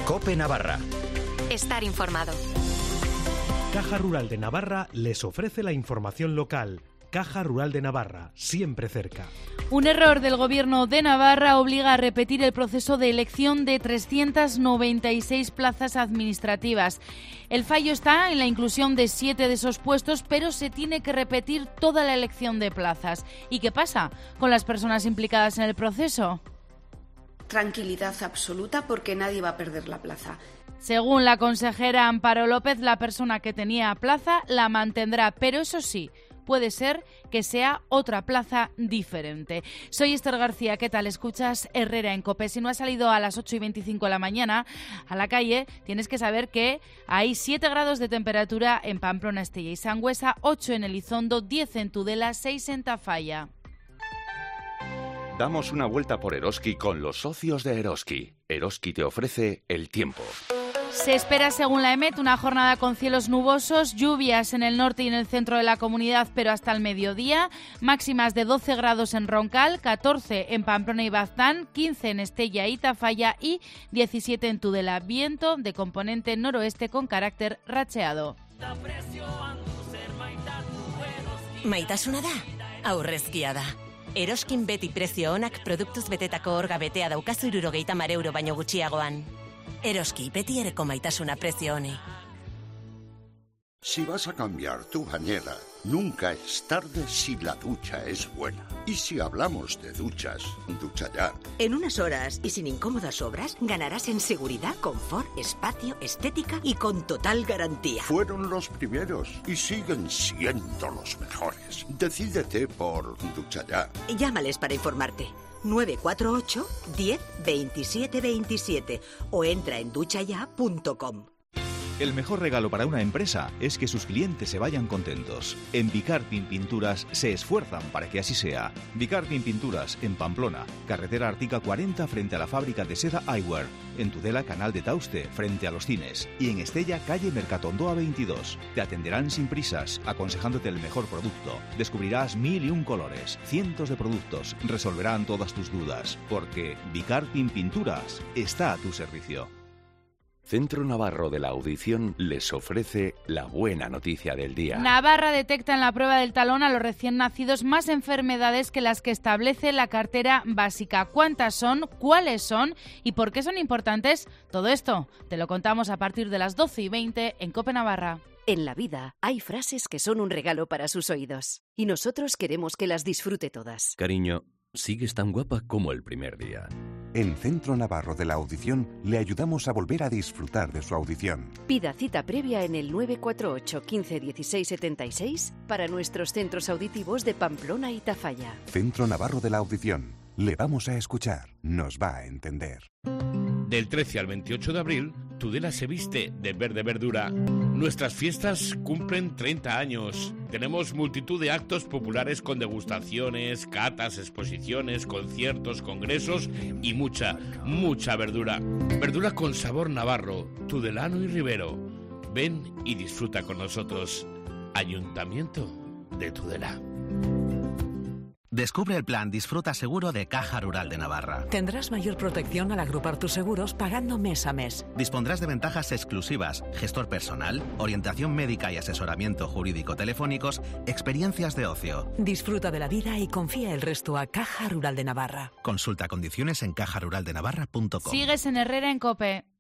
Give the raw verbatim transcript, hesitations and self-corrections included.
COPE Navarra. Estar informado. Caja Rural de Navarra les ofrece la información local. Caja Rural de Navarra, siempre cerca. Un error del Gobierno de Navarra obliga a repetir el proceso de elección de trescientas noventa y seis plazas administrativas. El fallo está en la inclusión de siete de esos puestos, pero se tiene que repetir toda la elección de plazas. ¿Y qué pasa con las personas implicadas en el proceso? Tranquilidad absoluta porque nadie va a perder la plaza. Según la consejera Amparo López, la persona que tenía plaza la mantendrá, pero eso sí, puede ser que sea otra plaza diferente. Soy Esther García, ¿qué tal? Escuchas Herrera en COPE. Si no has salido a las ocho y veinticinco de la mañana a la calle, tienes que saber que hay siete grados de temperatura en Pamplona, Estella y Sangüesa, ocho en Elizondo, diez en Tudela, seis en Tafalla. Damos una vuelta por Eroski con los socios de Eroski. Eroski te ofrece el tiempo. Se espera, según la EMET, una jornada con cielos nubosos, lluvias en el norte y en el centro de la comunidad, pero hasta el mediodía, máximas de doce grados en Roncal, catorce en Pamplona y Baztán, quince en Estella y Tafalla y diecisiete en Tudela. Viento de componente noroeste con carácter racheado. Maitasuna da, aurrezkia da. Eroskin beti prezio onak produktuz betetako orga betea daukazu hirurogeita hamar euro baino gutxiagoan. Eroski, beti ereko maitasuna prezio honi. Si vas a cambiar tu bañera, nunca es tarde si la ducha es buena. Y si hablamos de duchas, ducha ya. En unas horas y sin incómodas obras, ganarás en seguridad, confort, espacio, estética y con total garantía. Fueron los primeros y siguen siendo los mejores. Decídete por ducha ya. Llámales para informarte. nueve cuatro ocho, diez, veintisiete veintisiete o entra en duchaya punto com. El mejor regalo para una empresa es que sus clientes se vayan contentos. En Vicarpin Pinturas se esfuerzan para que así sea. Vicarpin Pinturas, en Pamplona, carretera Artica cuarenta frente a la fábrica de seda Eyewear. En Tudela, Canal de Tauste, frente a los cines. Y en Estella, calle Mercatondoa veintidós. Te atenderán sin prisas, aconsejándote el mejor producto. Descubrirás mil y un colores, cientos de productos. Resolverán todas tus dudas. Porque Vicarpin Pinturas está a tu servicio. Centro Navarro de la Audición les ofrece la buena noticia del día. Navarra detecta en la prueba del talón a los recién nacidos más enfermedades que las que establece la cartera básica. ¿Cuántas son? ¿Cuáles son? ¿Y por qué son importantes? Todo esto te lo contamos a partir de las doce y veinte en COPE Navarra. En la vida hay frases que son un regalo para sus oídos y nosotros queremos que las disfrute todas. Cariño, sigues tan guapa como el primer día. En Centro Navarro de la Audición le ayudamos a volver a disfrutar de su audición. Pida cita previa en el nueve cuatro ocho, quince, dieciséis, setenta y seis para nuestros centros auditivos de Pamplona y Tafalla. Centro Navarro de la Audición. Le vamos a escuchar. Nos va a entender. Del trece al veintiocho de abril, Tudela se viste de verde verdura. Nuestras fiestas cumplen treinta años. Tenemos multitud de actos populares con degustaciones, catas, exposiciones, conciertos, congresos y mucha, mucha verdura. Verdura con sabor navarro, tudelano y ribero. Ven y disfruta con nosotros. Ayuntamiento de Tudela. Descubre el plan Disfruta Seguro de Caja Rural de Navarra. Tendrás mayor protección al agrupar tus seguros pagando mes a mes. Dispondrás de ventajas exclusivas, gestor personal, orientación médica y asesoramiento jurídico telefónicos, experiencias de ocio. Disfruta de la vida y confía el resto a Caja Rural de Navarra. Consulta condiciones en caja rural de navarra punto com. Sigues en Herrera en COPE.